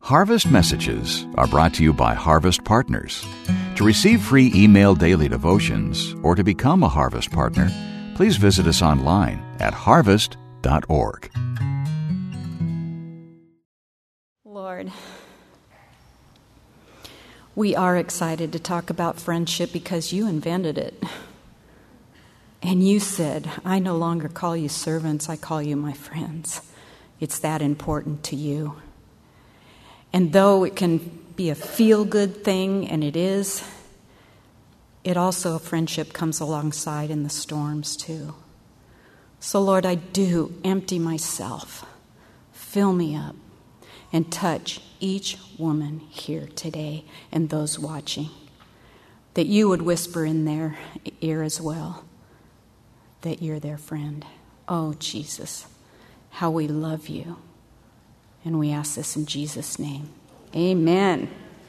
Harvest Messages are brought to you by Harvest Partners. To receive free email daily devotions or to become a Harvest Partner, please visit us online at harvest.org. Lord, we are excited to talk about friendship because you invented it. And you said, I no longer call you servants, I call you my friends. It's that important to you. And though it can be a feel-good thing, and it is, it also, friendship comes alongside in the storms too. So Lord, I do empty myself, fill me up, and touch each woman here today and those watching, that you would whisper in their ear as well, that you're their friend. Oh, Jesus, how we love you. And we ask this in Jesus' name. Amen.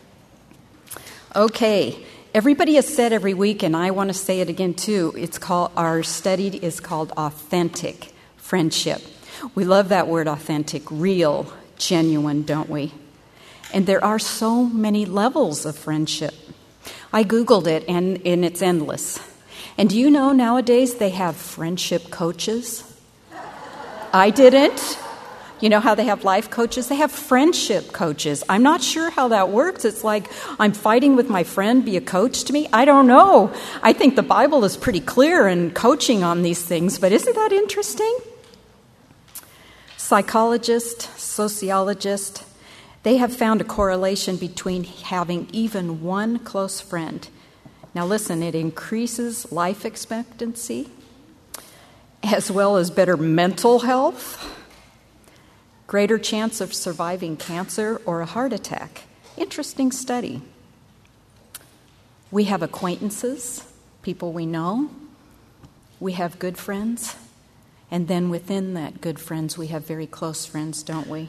Okay, everybody has said every week, and I want to say it again too, our study is called Authentic Friendship. We love that word authentic, real, genuine, don't we? And there are so many levels of friendship. I Googled it, and it's endless. And do you know nowadays they have friendship coaches? I didn't. You know how they have life coaches? They have friendship coaches. I'm not sure how that works. It's like I'm fighting with my friend, be a coach to me? I don't know. I think the Bible is pretty clear in coaching on these things, but isn't that interesting? Psychologists, sociologists, they have found a correlation between having even one close friend. Now listen, it increases life expectancy as well as better mental health, greater chance of surviving cancer or a heart attack. Interesting study. We have acquaintances, people we know. We have good friends. And then within that good friends, we have very close friends, don't we?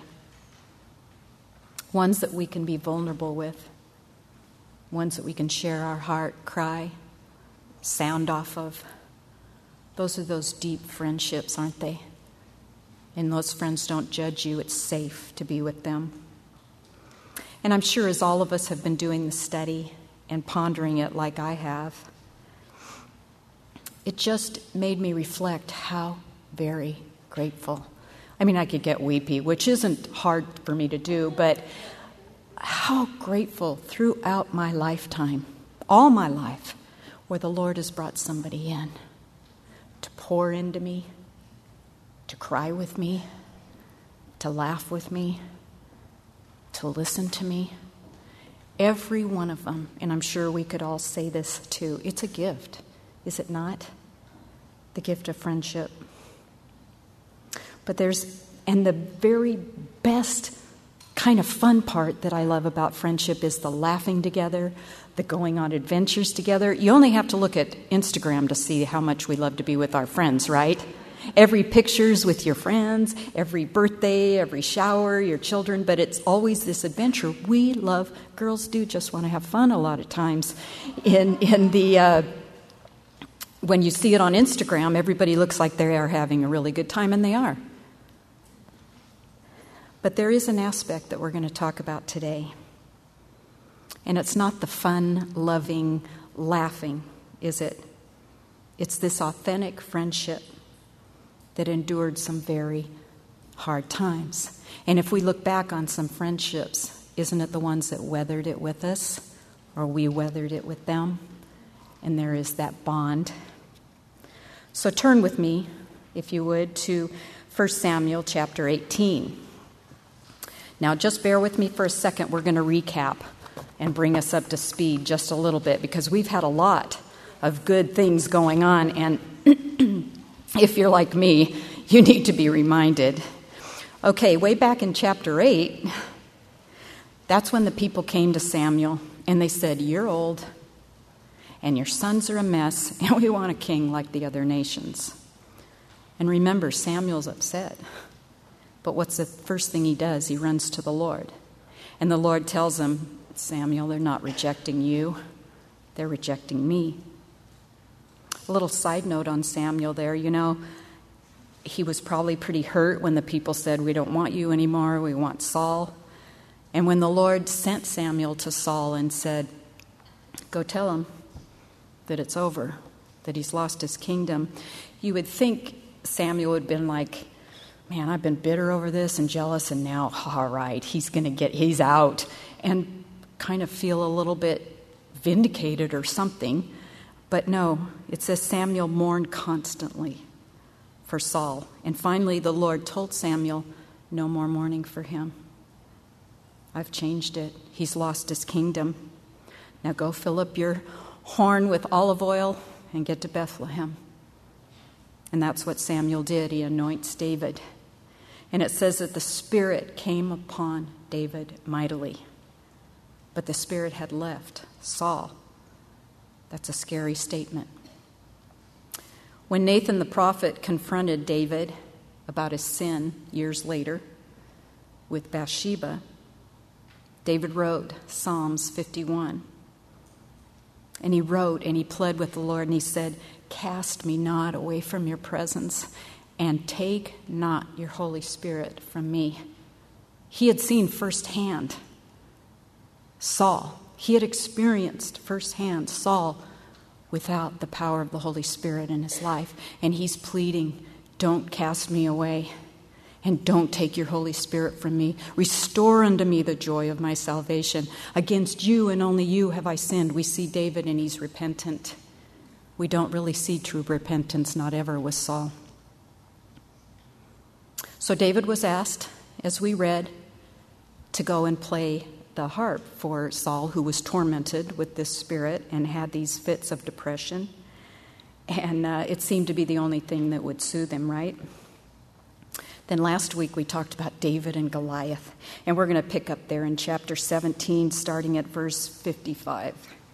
Ones that we can be vulnerable with. Ones that we can share our heart, cry, sound off of. Those are those deep friendships, aren't they? And those friends don't judge you. It's safe to be with them. And I'm sure as all of us have been doing the study and pondering it like I have, it just made me reflect how very grateful. I mean, I could get weepy, which isn't hard for me to do, but how grateful throughout my lifetime, all my life, where the Lord has brought somebody in to pour into me, to cry with me, to laugh with me, to listen to me. Every one of them, and I'm sure we could all say this too, it's a gift, is it not? The gift of friendship. But and the very best kind of fun part that I love about friendship is the laughing together, the going on adventures together. You only have to look at Instagram to see how much we love to be with our friends, right? Every picture's with your friends, every birthday, every shower, your children, but it's always this adventure. We love, girls do just want to have fun a lot of times. When you see it on Instagram, everybody looks like they are having a really good time, and they are. But there is an aspect that we're going to talk about today. And it's not the fun, loving, laughing, is it? It's this authentic friendship that endured some very hard times. And if we look back on some friendships, isn't it the ones that weathered it with us, or we weathered it with them? And there is that bond. So turn with me, if you would, to 1 Samuel chapter 18. Now, just bear with me for a second. We're going to recap and bring us up to speed just a little bit, because we've had a lot of good things going on, and if you're like me, you need to be reminded. Okay, way back in chapter 8, that's when the people came to Samuel, and they said, "You're old, and your sons are a mess, and we want a king like the other nations." And remember, Samuel's upset. But what's the first thing he does? He runs to the Lord. And the Lord tells him, "Samuel, they're not rejecting you. They're rejecting me." A little side note on Samuel there, he was probably pretty hurt when the people said, "We don't want you anymore, we want Saul." And when the Lord sent Samuel to Saul and said, "Go tell him that it's over, that he's lost his kingdom," you would think Samuel would have been like, "Man, I've been bitter over this and jealous, and now, all right, he's out," and kind of feel a little bit vindicated or something. But no, it says Samuel mourned constantly for Saul. And finally, the Lord told Samuel, "No more mourning for him. I've changed it. He's lost his kingdom. Now go fill up your horn with olive oil and get to Bethlehem." And that's what Samuel did. He anoints David. And it says that the Spirit came upon David mightily. But the Spirit had left Saul. That's a scary statement. When Nathan the prophet confronted David about his sin years later with Bathsheba, David wrote Psalms 51. And he wrote and he pled with the Lord and he said, "Cast me not away from your presence and take not your Holy Spirit from me." He had seen firsthand Saul. He had experienced firsthand Saul without the power of the Holy Spirit in his life. And he's pleading, "Don't cast me away and don't take your Holy Spirit from me. Restore unto me the joy of my salvation. Against you and only you have I sinned." We see David and he's repentant. We don't really see true repentance, not ever with Saul. So David was asked, as we read, to go and play the harp for Saul, who was tormented with this spirit and had these fits of depression. And it seemed to be the only thing that would soothe him, right? Then last week we talked about David and Goliath. And we're going to pick up there in chapter 17, starting at verse 55.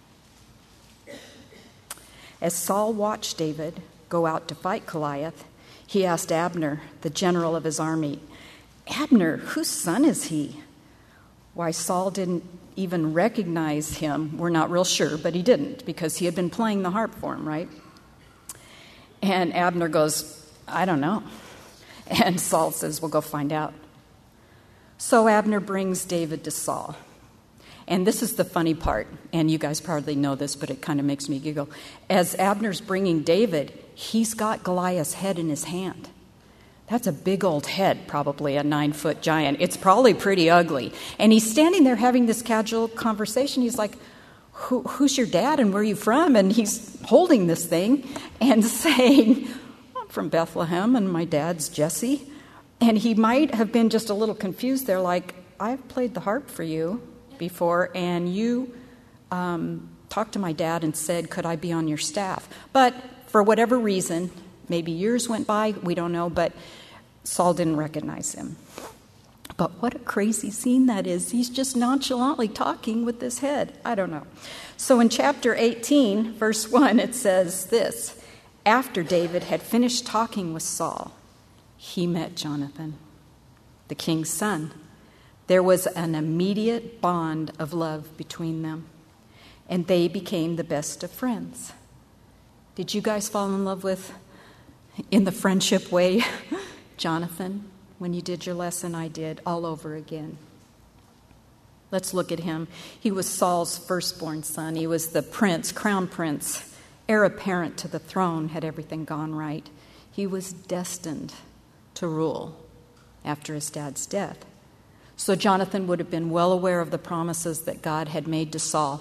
As Saul watched David go out to fight Goliath, he asked Abner, the general of his army, "Abner, whose son is he?" Why, Saul didn't even recognize him. We're not real sure, but he didn't, because he had been playing the harp for him, right? And Abner goes, "I don't know." And Saul says, "Well, go find out." So Abner brings David to Saul. And this is the funny part, and you guys probably know this, but it kind of makes me giggle. As Abner's bringing David, he's got Goliath's head in his hand. That's a big old head, probably a 9-foot giant. It's probably pretty ugly. And he's standing there having this casual conversation. He's like, who's your dad and where are you from? And he's holding this thing and saying, "I'm from Bethlehem and my dad's Jesse." And he might have been just a little confused there, like, "I've played the harp for you before and you talked to my dad and said, could I be on your staff?" But for whatever reason, maybe years went by, we don't know, but Saul didn't recognize him. But what a crazy scene that is. He's just nonchalantly talking with this head. I don't know. So in chapter 18, verse 1, it says this: "After David had finished talking with Saul, he met Jonathan, the king's son. There was an immediate bond of love between them, and they became the best of friends." Did you guys fall in love with, in the friendship way, Jonathan? When you did your lesson, I did, all over again. Let's look at him. He was Saul's firstborn son. He was the prince, crown prince, heir apparent to the throne, had everything gone right. He was destined to rule after his dad's death. So Jonathan would have been well aware of the promises that God had made to Saul.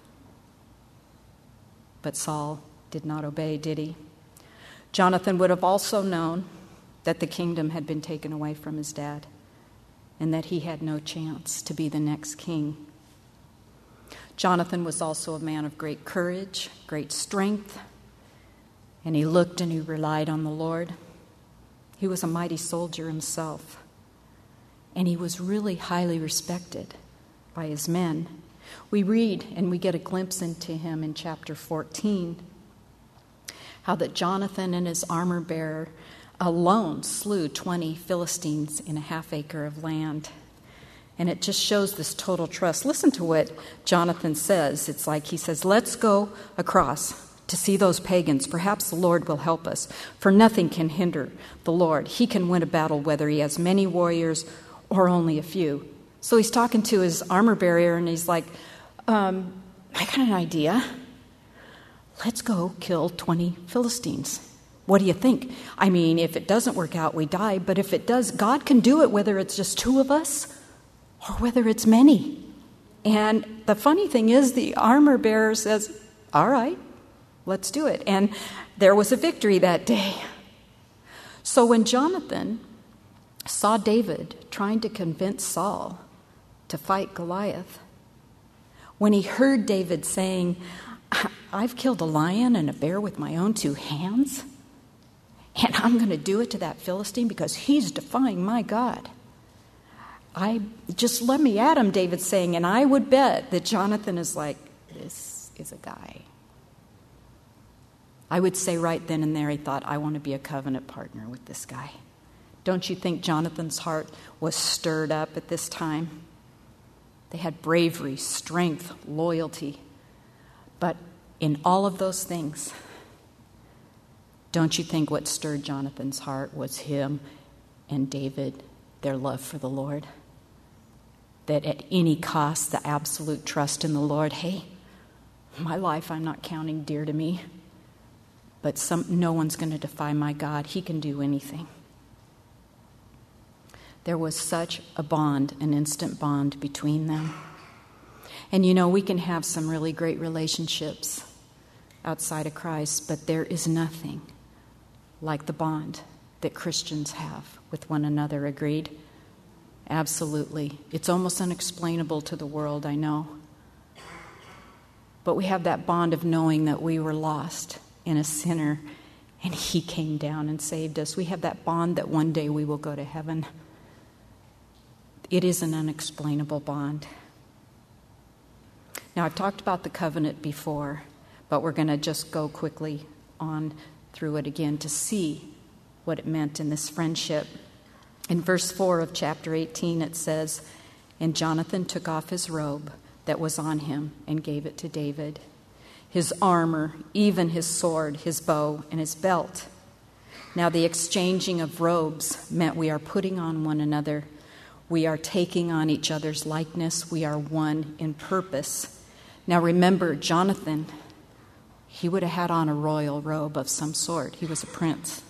But Saul did not obey, did he? Jonathan would have also known that the kingdom had been taken away from his dad and that he had no chance to be the next king. Jonathan was also a man of great courage, great strength, and he looked and he relied on the Lord. He was a mighty soldier himself, and he was really highly respected by his men. We read and we get a glimpse into him in chapter 14, how that Jonathan and his armor bearer alone slew 20 Philistines in a half acre of land. And it just shows this total trust. Listen to what Jonathan says. It's like he says, "Let's go across to see those pagans. Perhaps the Lord will help us. For nothing can hinder the Lord. He can win a battle whether he has many warriors or only a few." So he's talking to his armor bearer, and he's like, I got an idea. Let's go kill 20 Philistines. What do you think? I mean, if it doesn't work out, we die. But if it does, God can do it, whether it's just 2 of us or whether it's many. And the funny thing is, the armor bearer says, all right, let's do it. And there was a victory that day. So when Jonathan saw David trying to convince Saul to fight Goliath, when he heard David saying, I've killed a lion and a bear with my own 2 hands, and I'm going to do it to that Philistine because he's defying my God. Just let me at him, David's saying, and I would bet that Jonathan is like, this is a guy. I would say right then and there he thought, I want to be a covenant partner with this guy. Don't you think Jonathan's heart was stirred up at this time? They had bravery, strength, loyalty. But in all of those things, don't you think what stirred Jonathan's heart was him and David, their love for the Lord? That at any cost, the absolute trust in the Lord, hey, my life I'm not counting dear to me, but no one's going to defy my God. He can do anything. There was such a bond, an instant bond between them. And you know, we can have some really great relationships outside of Christ, but there is nothing like the bond that Christians have with one another, agreed? Absolutely. It's almost unexplainable to the world, I know. But we have that bond of knowing that we were lost and a sinner, and He came down and saved us. We have that bond that one day we will go to heaven. It is an unexplainable bond. Now, I've talked about the covenant before, but we're going to just go quickly on through it again to see what it meant in this friendship. In verse 4 of chapter 18, it says, And Jonathan took off his robe that was on him and gave it to David, his armor, even his sword, his bow, and his belt. Now the exchanging of robes meant we are putting on one another. We are taking on each other's likeness. We are one in purpose. Now remember, Jonathan, he would have had on a royal robe of some sort. He was a prince.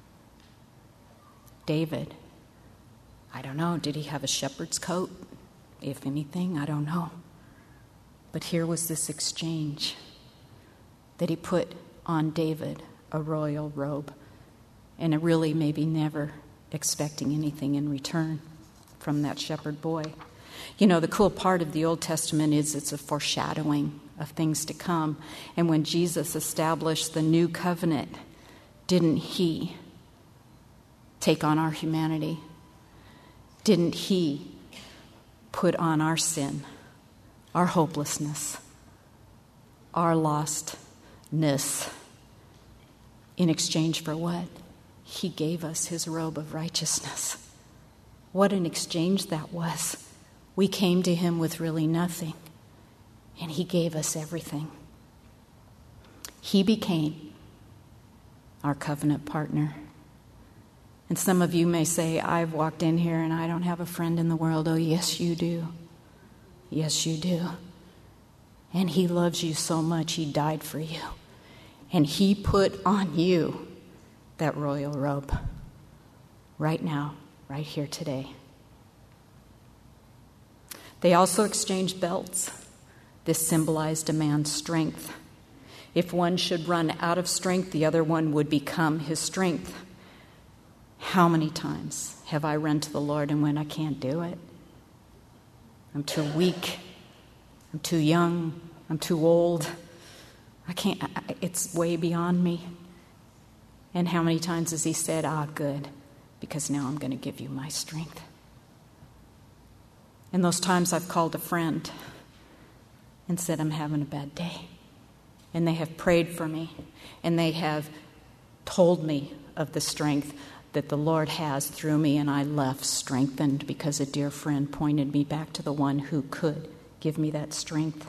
David, I don't know, did he have a shepherd's coat? If anything, I don't know. But here was this exchange that he put on David, a royal robe, and really maybe never expecting anything in return from that shepherd boy. You know, the cool part of the Old Testament is it's a foreshadowing of things to come. And when Jesus established the new covenant, didn't He take on our humanity? Didn't He put on our sin, our hopelessness, our lostness? In exchange for what? He gave us His robe of righteousness. What an exchange that was. We came to Him with really nothing, and He gave us everything. He became our covenant partner. And some of you may say, I've walked in here and I don't have a friend in the world. Oh, yes, you do. Yes, you do. And He loves you so much, He died for you. And He put on you that royal robe right now, right here today. They also exchanged belts. This symbolized a man's strength. If one should run out of strength, the other one would become his strength. How many times have I run to the Lord and went, I can't do it. I'm too weak. I'm too young. I'm too old. I can't, it's way beyond me. And how many times has He said, good, because now I'm going to give you my strength. And those times I've called a friend and said, I'm having a bad day. And they have prayed for me. And they have told me of the strength that the Lord has through me. And I left strengthened because a dear friend pointed me back to the one who could give me that strength.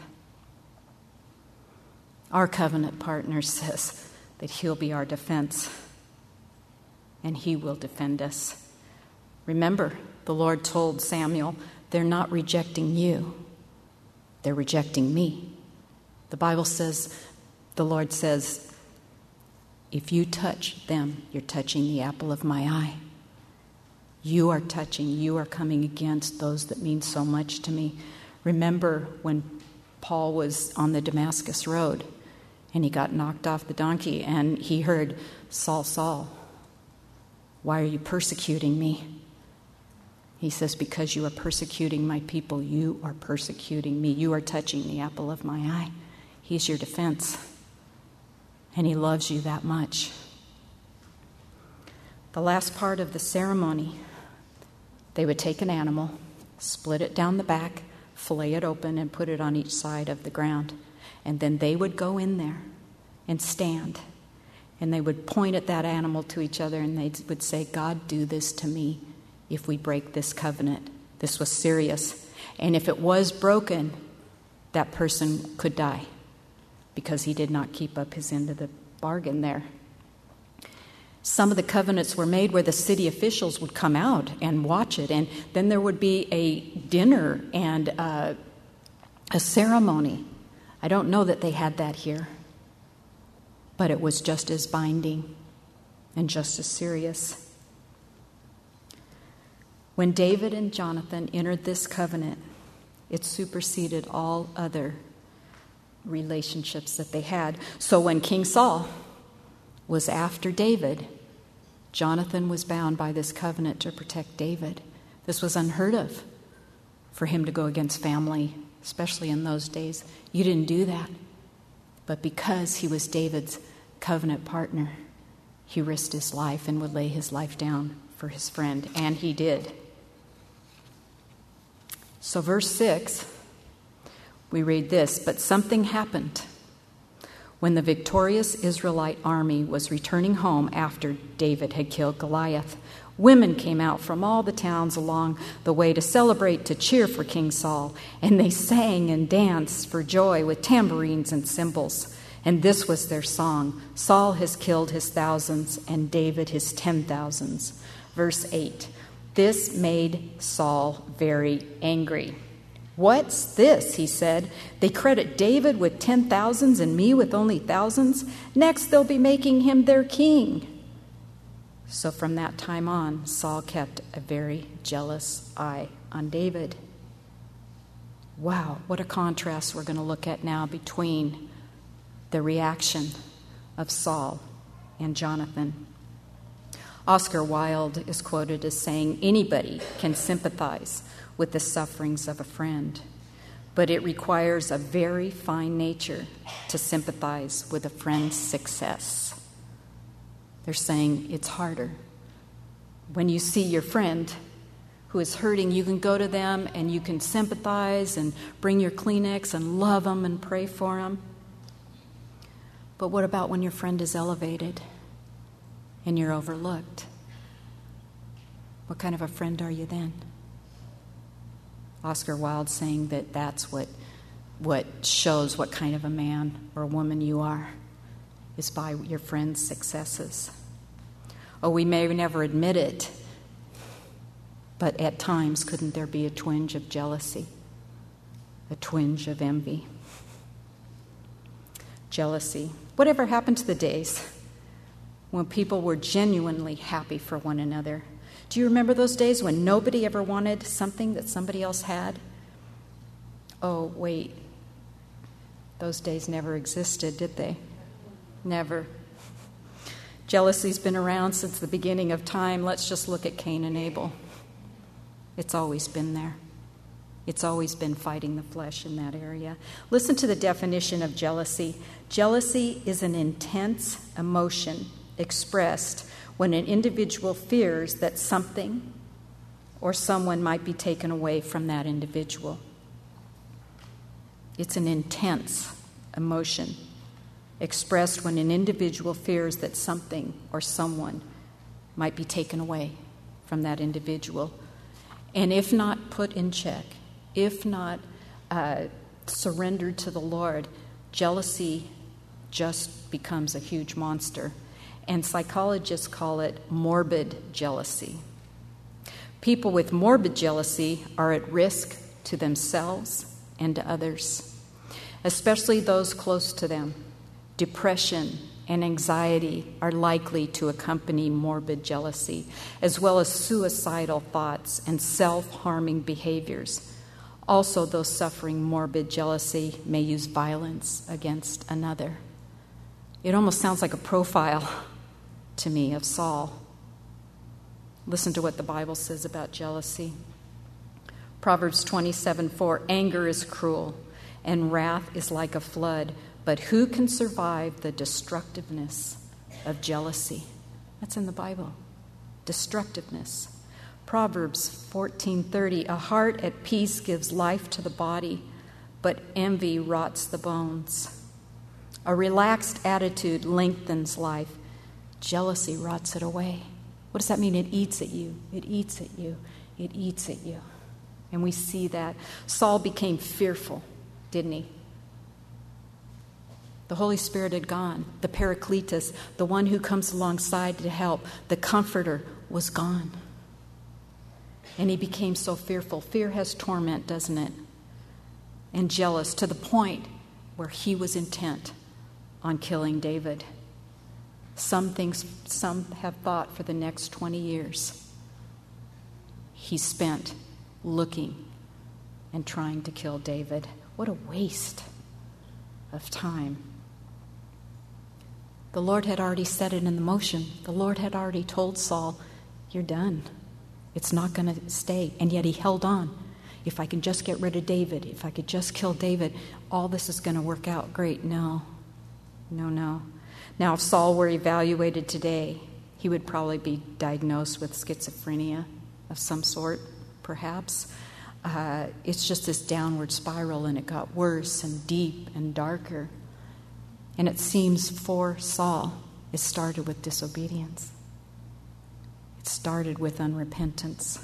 Our covenant partner says that He'll be our defense. And He will defend us. Remember, the Lord told Samuel they're not rejecting you. They're rejecting me. The Bible says, the Lord says, if you touch them, you're touching the apple of my eye. You are coming against those that mean so much to me. Remember when Paul was on the Damascus Road and he got knocked off the donkey and he heard, Saul, Saul, why are you persecuting me? He says, because you are persecuting my people, you are persecuting me. You are touching the apple of my eye. He's your defense. And he loves you that much. The last part of the ceremony, they would take an animal, split it down the back, fillet it open, and put it on each side of the ground. And then they would go in there and stand. And they would point at that animal to each other and they would say, God, do this to me if we break this covenant. This was serious. And if it was broken, that person could die because he did not keep up his end of the bargain there. Some of the covenants were made where the city officials would come out and watch it, and then there would be a dinner and a ceremony. I don't know that they had that here, but it was just as binding and just as serious. When David and Jonathan entered this covenant, it superseded all other relationships that they had. So when King Saul was after David, Jonathan was bound by this covenant to protect David. This was unheard of for him to go against family, especially in those days. You didn't do that. But because he was David's covenant partner, he risked his life and would lay his life down for his friend, and he did. So verse 6, we read this, but something happened. When the victorious Israelite army was returning home after David had killed Goliath, women came out from all the towns along the way to celebrate, to cheer for King Saul, and they sang and danced for joy with tambourines and cymbals. And this was their song: Saul has killed his thousands and David his 10,000s. Verse 8, this made Saul very angry. What's this? He said. They credit David with 10,000s and me with only thousands. Next, they'll be making him their king. So from that time on, Saul kept a very jealous eye on David. Wow, what a contrast we're going to look at now between the reaction of Saul and Jonathan. Oscar Wilde is quoted as saying, anybody can sympathize with the sufferings of a friend, but it requires a very fine nature to sympathize with a friend's success. They're saying it's harder. When you see your friend who is hurting, you can go to them and you can sympathize and bring your Kleenex and love them and pray for them. But what about when your friend is elevated and you're overlooked? What kind of a friend are you then? Oscar Wilde saying that that's what shows what kind of a man or a woman you are, is by your friend's successes. Oh, we may never admit it, but at times couldn't there be a twinge of jealousy, a twinge of envy? Jealousy. Whatever happened to the days when people were genuinely happy for one another? Do you remember those days when nobody ever wanted something that somebody else had? Oh, wait. Those days never existed, did they? Never. Jealousy's been around since the beginning of time. Let's just look at Cain and Abel. It's always been there. It's always been fighting the flesh in that area. Listen to the definition of jealousy. Jealousy is an intense emotion expressed when an individual fears that something or someone might be taken away from that individual. It's an intense emotion expressed when an individual fears that something or someone might be taken away from that individual. And if not put in check, if not surrendered to the Lord, jealousy just becomes a huge monster. And psychologists call it morbid jealousy. People with morbid jealousy are at risk to themselves and to others, especially those close to them. Depression and anxiety are likely to accompany morbid jealousy, as well as suicidal thoughts and self-harming behaviors. Also, those suffering morbid jealousy may use violence against another. It almost sounds like a profile to me of Saul. Listen to what the Bible says about jealousy. Proverbs 27:4, anger is cruel, and wrath is like a flood, but who can survive the destructiveness of jealousy? That's in the Bible. Destructiveness. Proverbs 14:30, a heart at peace gives life to the body, but envy rots the bones. A relaxed attitude lengthens life. Jealousy rots it away. What does that mean? It eats at you. It eats at you. It eats at you. And we see that. Saul became fearful, didn't he? The Holy Spirit had gone. The Paracletus, the one who comes alongside to help, the Comforter, was gone. And he became so fearful. Fear has torment, doesn't it? And jealous to the point where he was intent on killing David. Some have thought for the next 20 years he spent looking and trying to kill David. What a waste of time. The Lord had already set it in motion. The Lord had already told Saul, you're done. It's not going to stay. And yet he held on. If I can just get rid of David, if I could just kill David, all this is going to work out great. No. Now, if Saul were evaluated today, he would probably be diagnosed with schizophrenia of some sort, perhaps. It's just this downward spiral, and it got worse and deep and darker. And it seems for Saul, it started with disobedience. It started with unrepentance.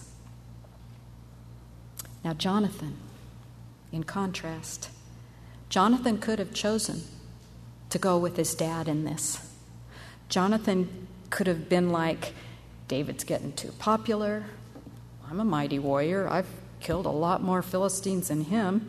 Now, Jonathan, in contrast, Jonathan could have chosen to go with his dad in this. Jonathan could have been like, David's getting too popular. I'm a mighty warrior. I've killed a lot more Philistines than him.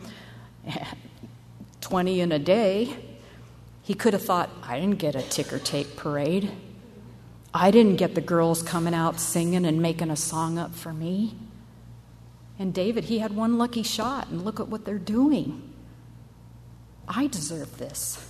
20 in a day. He could have thought, I didn't get a ticker tape parade. I didn't get the girls coming out singing and making a song up for me. And David, he had one lucky shot, and look at what they're doing. I deserve this.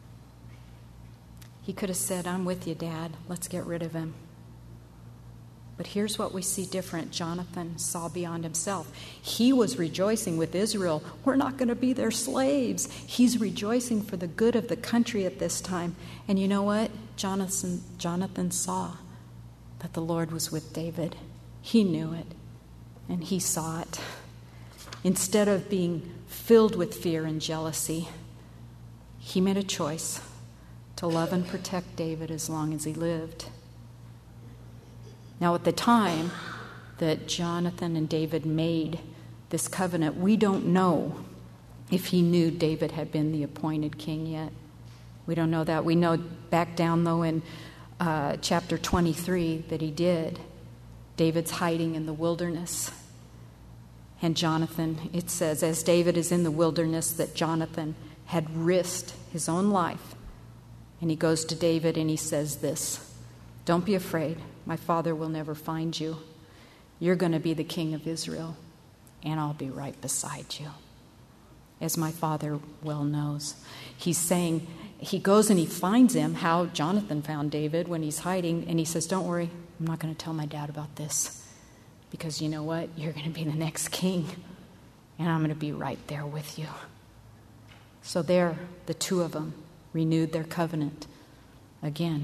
He could have said, I'm with you, Dad. Let's get rid of him. But here's what we see different. Jonathan saw beyond himself. He was rejoicing with Israel. We're not going to be their slaves. He's rejoicing for the good of the country at this time. And you know what? Jonathan saw that the Lord was with David. He knew it, and he saw it. Instead of being filled with fear and jealousy, he made a choice to love and protect David as long as he lived. Now, at the time that Jonathan and David made this covenant, we don't know if he knew David had been the appointed king yet. We don't know that. We know back down, though, in chapter 23 that he did. David's hiding in the wilderness. And Jonathan, it says, as David is in the wilderness, that Jonathan had risked his own life. And he goes to David and he says this, don't be afraid. My father will never find you. You're going to be the king of Israel, and I'll be right beside you, as my father well knows. He's saying, he goes and he finds him, how Jonathan found David when he's hiding, and he says, don't worry, I'm not going to tell my dad about this, because you know what? You're going to be the next king, and I'm going to be right there with you. So there, the two of them renewed their covenant again.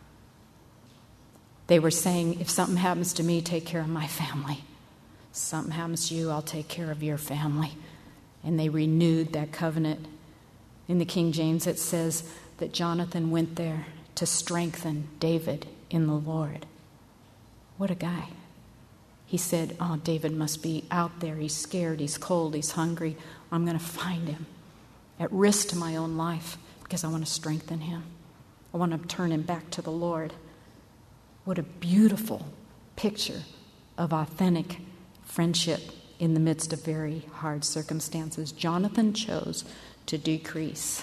They were saying, if something happens to me, take care of my family. If something happens to you, I'll take care of your family. And they renewed that covenant. In the King James, it says that Jonathan went there to strengthen David in the Lord. What a guy. He said, oh, David must be out there. He's scared, he's cold, he's hungry. I'm going to find him at risk to my own life because I want to strengthen him. I want to turn him back to the Lord. What a beautiful picture of authentic friendship in the midst of very hard circumstances. Jonathan chose to decrease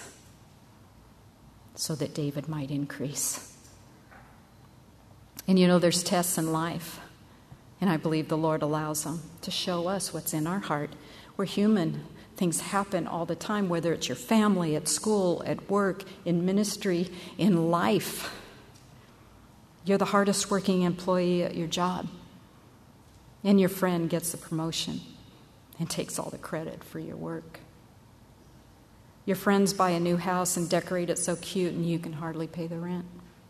so that David might increase. And you know, there's tests in life, and I believe the Lord allows them to show us what's in our heart. We're human. Things happen all the time, whether it's your family, at school, at work, in ministry, in life. You're the hardest working employee at your job, and your friend gets the promotion and takes all the credit for your work. Your friends buy a new house and decorate it so cute, and you can hardly pay the rent.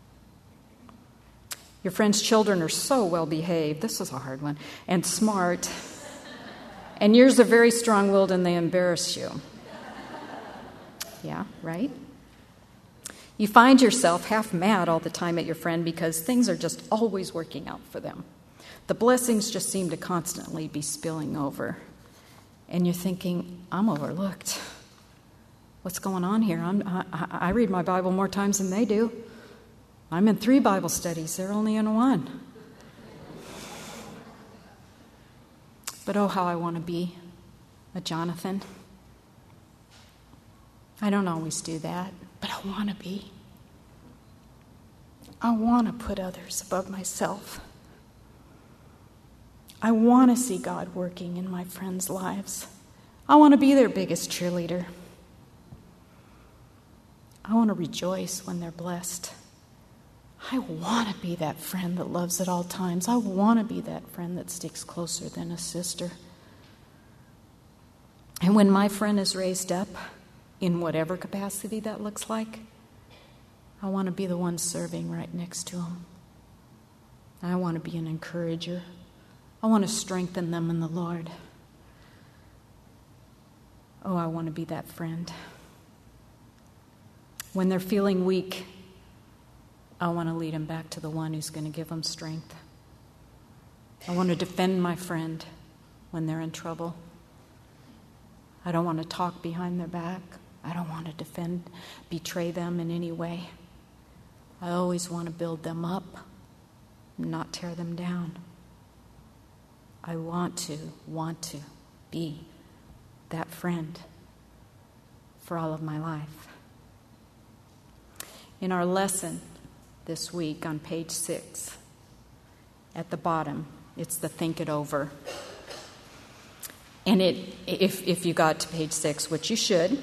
Your friend's children are so well behaved, this is a hard one, and smart, and yours are very strong-willed and they embarrass you. Yeah, right? You find yourself half mad all the time at your friend because things are just always working out for them. The blessings just seem to constantly be spilling over. And you're thinking, I'm overlooked. What's going on here? I read my Bible more times than they do. I'm in 3 Bible studies. They're only in 1. But oh, how I want to be a Jonathan. I don't always do that, but I want to be. I want to put others above myself. I want to see God working in my friends' lives. I want to be their biggest cheerleader. I want to rejoice when they're blessed. I want to be that friend that loves at all times. I want to be that friend that sticks closer than a sister. And when my friend is raised up, in whatever capacity that looks like, I want to be the one serving right next to him. I want to be an encourager. I want to strengthen them in the Lord. Oh, I want to be that friend. When they're feeling weak, I want to lead them back to the one who's going to give them strength. I want to defend my friend when they're in trouble. I don't want to talk behind their back. I don't want to betray them in any way. I always want to build them up, not tear them down. I want to be that friend for all of my life. In our lesson this week on page 6, at the bottom, it's the think it over. And if you got to page 6, which you should,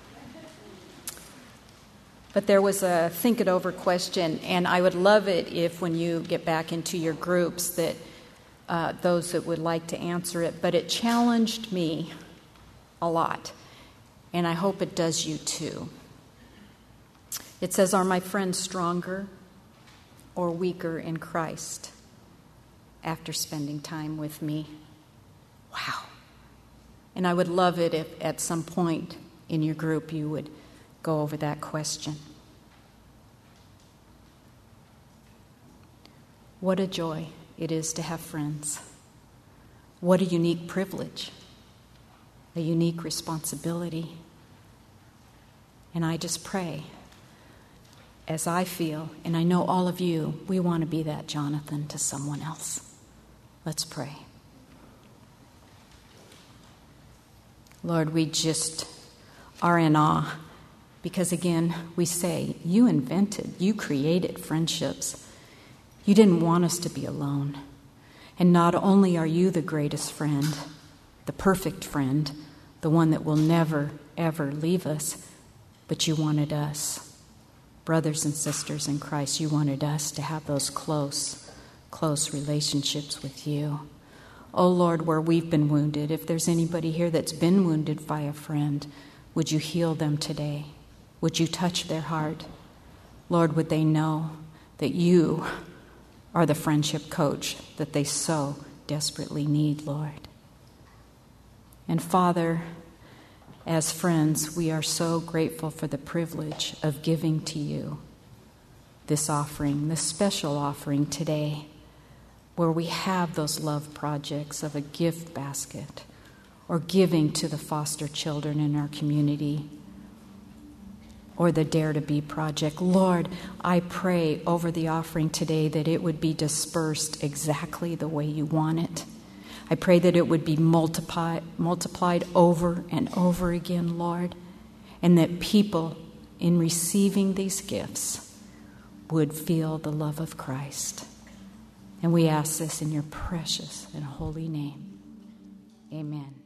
but there was a think it over question, and I would love it if when you get back into your groups that those that would like to answer it, but it challenged me a lot, and I hope it does you too. It says, are my friends stronger or weaker in Christ after spending time with me? Wow. And I would love it if at some point in your group you would go over that question. What a joy it is to have friends. What a unique privilege, a unique responsibility. And I just pray, as I feel, and I know all of you, we want to be that Jonathan to someone else. Let's pray. Lord, we just are in awe because, again, we say, you created friendships. You didn't want us to be alone. And not only are you the greatest friend, the perfect friend, the one that will never, ever leave us, but you wanted us, brothers and sisters in Christ, you wanted us to have those close relationships with you. Oh, Lord, where we've been wounded, if there's anybody here that's been wounded by a friend, would you heal them today? Would you touch their heart? Lord, would they know that you are the friendship coach that they so desperately need, Lord? And Father, as friends, we are so grateful for the privilege of giving to you this offering, this special offering today, where we have those love projects of a gift basket or giving to the foster children in our community. or the Dare to Be project. Lord, I pray over the offering today that it would be dispersed exactly the way you want it. I pray that it would be multiplied over and over again, Lord, and that people in receiving these gifts would feel the love of Christ. And we ask this in your precious and holy name. Amen.